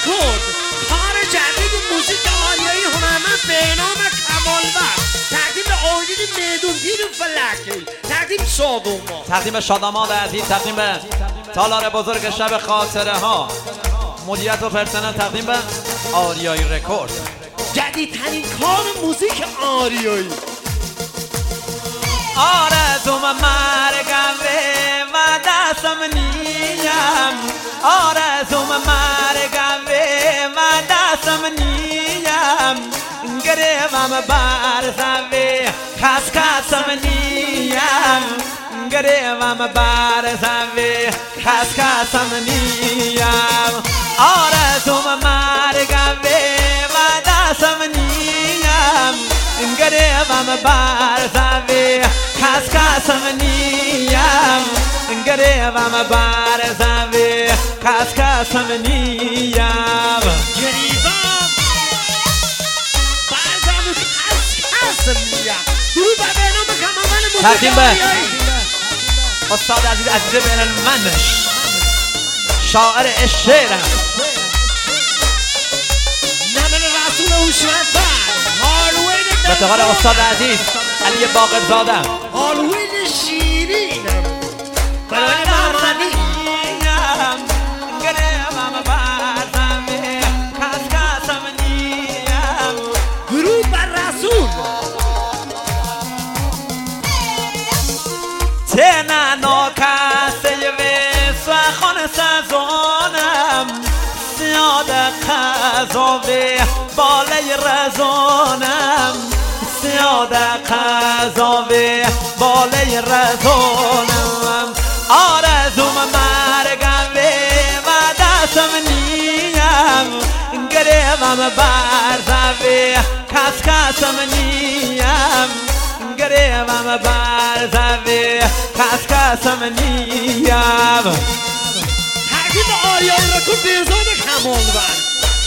رکورد کار جدید موزیک آریایی هنرمند به نام کمالور تقدیم به آیدین میدونگیر فلکی تقدیم شادوما تقدیم شاداماد عزیز تقدیم به تالار بزرگ شب خاطره ها مدیریت و پرسنل تقدیم به آریایی رکورد جدیدترین کار موزیک آریایی آرزوم مرگم و دستم نیم آرزوم مرگم و دستم نیم گریمم برزوی کس کسم نیم گریمم برزوی کس کسم نیم آرزوم مرگم و دستم نیم گریمم برزوی کس کسم نیم گریمم برزوی کس کسم نیم گریبم برزوی کس کسم نیم درود بر بهنام کمالور موزیک تقدیم به آریایی استاد عزیز بین من شاعر شعرم نمن رسول هوشمند به افتخار استاد عزیز علی باقرزاده هالوین شیرینم برای محمدی گریمم برزوی کس کسم نیم درود بر رسول تنانو کسی و سخن سزانم زیاد قضاوی بالای رزانم زیاد قضاوی بالای رزانم آرزوم مرگم و دستم نیم گریمم برزوی کس کسم نیم گریمم برزوی کس کسم نیم تقدیم آریایی رکورد بهزاد کمالور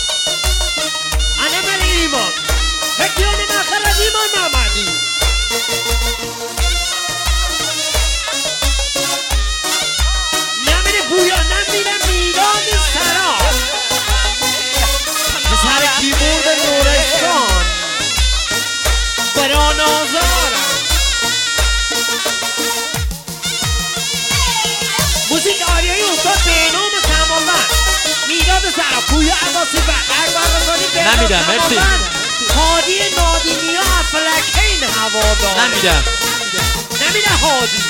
انا من ایمان فکیان نخر از ایمان محمدی نمیره بویا نمیره میدان سرا پسر کیبورد نورستان بران آزارم موزیک آریایی استاد بهنام کمالور میداد سرا پویا عباسی اکبر رضایی نمیدم مرسی هادی نادینی ها افلکین هوادار نمیدم نمیده هادی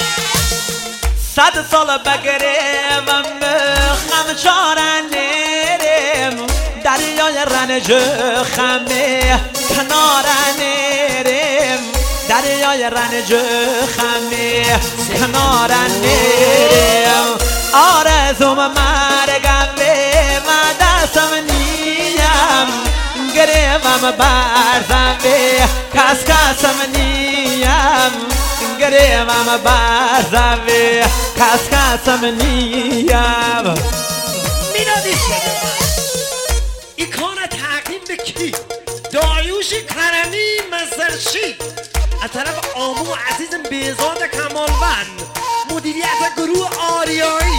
100 سال بگریم خم چارن نیریم دریای رنج خمه کنارن نیریم دریای رنج خمه کنارن نیریم آرزوم مرگم و دستم نیم گریمم برزوی کس کسم نیم گریمم برزوی کس کسم نیم میدادیش بده من این کار تقدیم به کی؟ دایوش کرمی مزرشی از طرف آمو عزیز بهزاد کمالور مدیریت گروه آریایی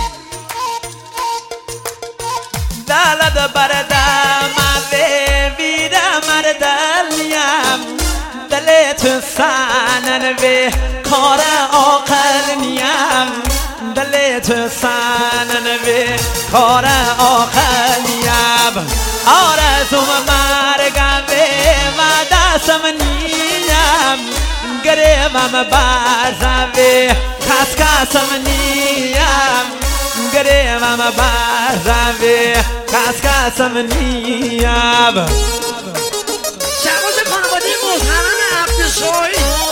دلد بردم ویدم مردلیم دل تو سنن وی کار آقل نیم دل تو سنن وی کار آقل نیم آرزوم مرگم و دستم نیم گریمم برزوی کس کسم نیم گریمم برزوی کس کسم نیم شباز خانواده محترم عبدالشاهی